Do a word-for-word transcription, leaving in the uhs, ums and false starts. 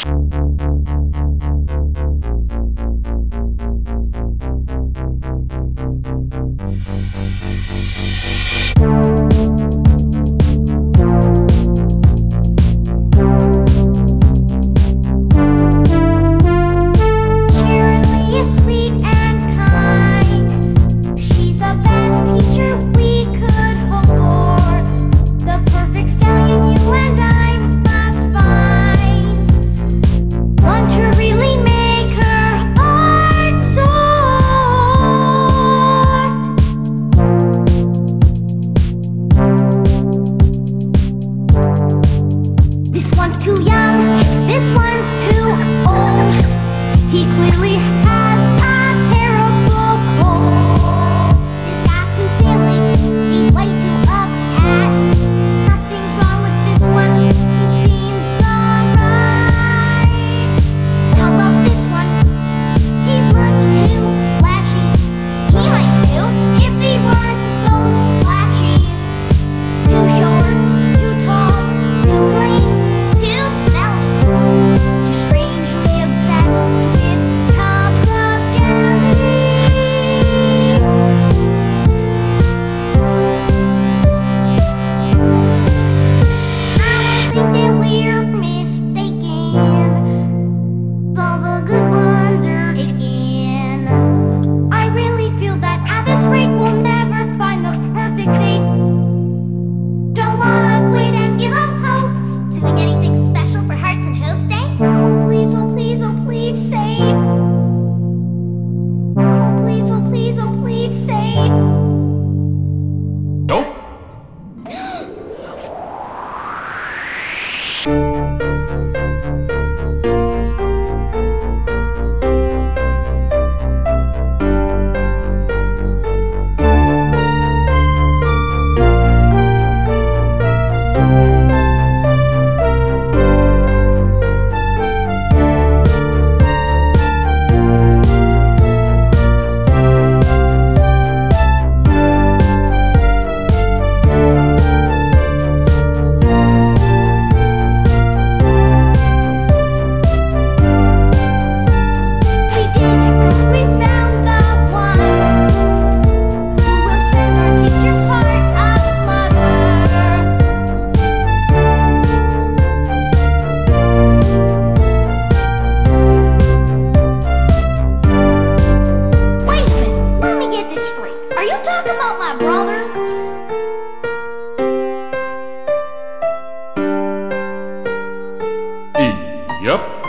This one's too young, this one's too old. He clearly has a terrible cold. This guy's too silly, he's way too uptight. Nothing's wrong with this one, he seems alright. How about this one? He's much too flashy. He might do if he weren't so splashy. Too short, too tall, too clean, too smelly, just strangely obsessed with tubs of jelly. I don't think that we're mistaken. All the good ones are taken. I really feel that at this rate we'll never find the perfect date. Don't wanna quit and give up hope. Doing anything special for Hearts and Hopes Day? Oh please, oh please, oh please say. Oh please, oh please, oh please say. Nope. We did it 'cause we found the one who will send our teacher's heart a flutter. Wait a minute, let me get this straight. Are you talking about my brother? Yep.